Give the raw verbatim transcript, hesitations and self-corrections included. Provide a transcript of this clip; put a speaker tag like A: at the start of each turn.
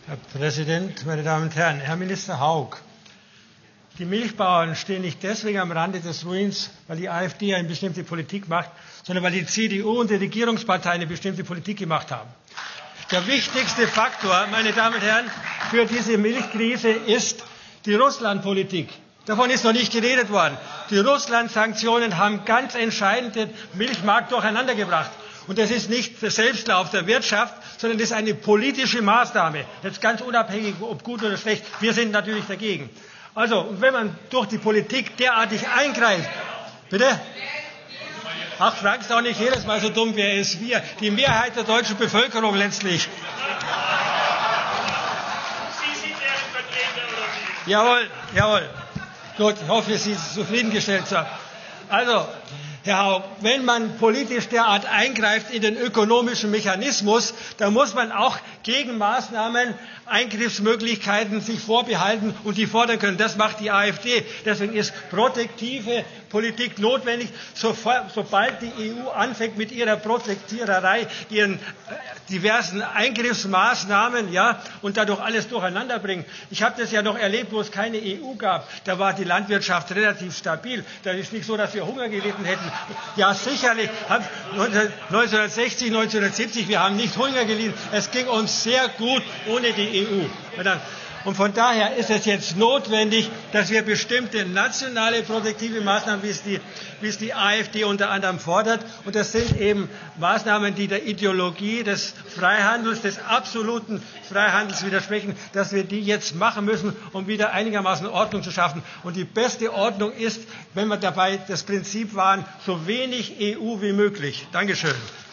A: Herr Präsident, meine Damen und Herren! Herr Minister Hauck, die Milchbauern stehen nicht deswegen am Rande des Ruins, weil die AfD eine bestimmte Politik macht, sondern weil die C D U und die Regierungsparteien eine bestimmte Politik gemacht haben. Der wichtigste Faktor, meine Damen und Herren, für diese Milchkrise ist die Russlandpolitik. Davon ist noch nicht geredet worden. Die Russland-Sanktionen haben ganz entscheidend den Milchmarkt durcheinandergebracht. Und das ist nicht der Selbstlauf der Wirtschaft, sondern das ist eine politische Maßnahme. Jetzt ganz unabhängig, ob gut oder schlecht. Wir sind natürlich dagegen. Also, und wenn man durch die Politik derartig eingreift, bitte? Ach, Frank ist auch nicht jedes Mal so dumm, wie er ist. Wir, die Mehrheit der deutschen Bevölkerung letztlich. Sie sind deren Vertreter, oder wie? Jawohl, jawohl. Gut, ich hoffe, Sie sind zufriedengestellt. Also, Herr Hauck, wenn man politisch derart eingreift in den ökonomischen Mechanismus, dann muss man auch Gegenmaßnahmen, Eingriffsmöglichkeiten sich vorbehalten und die fordern können. Das macht die AfD. Deswegen ist protektive Politik notwendig. Sofort, sobald die E U anfängt mit ihrer Protektiererei, ihren äh, diversen Eingriffsmaßnahmen, ja, und dadurch alles durcheinander bringen. Ich habe das ja noch erlebt, wo es keine E U gab. Da war die Landwirtschaft relativ stabil. Da ist nicht so, dass wir Hunger gelitten hätten. Ja, sicherlich. neunzehnhundertsechzig, neunzehnhundertsiebzig, wir haben nicht Hunger gelitten. Es ging uns sehr gut ohne die E U. Und von daher ist es jetzt notwendig, dass wir bestimmte nationale protektive Maßnahmen, wie es die, wie es die AfD unter anderem fordert, und das sind eben Maßnahmen, die der Ideologie des Freihandels, des absoluten Freihandels widersprechen, dass wir die jetzt machen müssen, um wieder einigermaßen Ordnung zu schaffen. Und die beste Ordnung ist, wenn wir dabei das Prinzip wahren, so wenig E U wie möglich. Dankeschön.